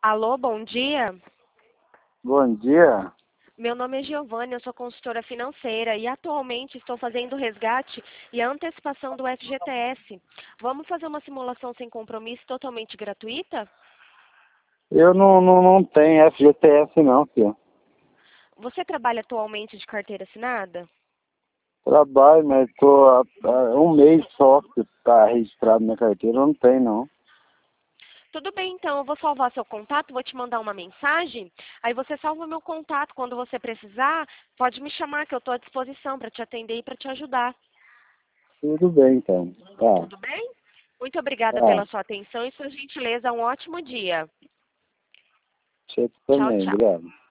Alô, bom dia. Bom dia. Meu nome é Giovanni, eu sou consultora financeira e atualmente estou fazendo o resgate e a antecipação do FGTS. Vamos fazer uma simulação sem compromisso totalmente gratuita? Eu não tenho FGTS não, filho. Você trabalha atualmente de carteira assinada? Trabalho, mas tô há um mês só que está registrado na carteira, eu não tenho não. Tudo bem, então, eu vou salvar seu contato, vou te mandar uma mensagem, aí você salva meu contato, quando você precisar, pode me chamar que eu estou à disposição para te atender e para te ajudar. Tudo bem então. Tá, Tudo bem? Muito obrigada tá. pela sua atenção e sua gentileza, um ótimo dia. Você Tchau, também, tchau. obrigado.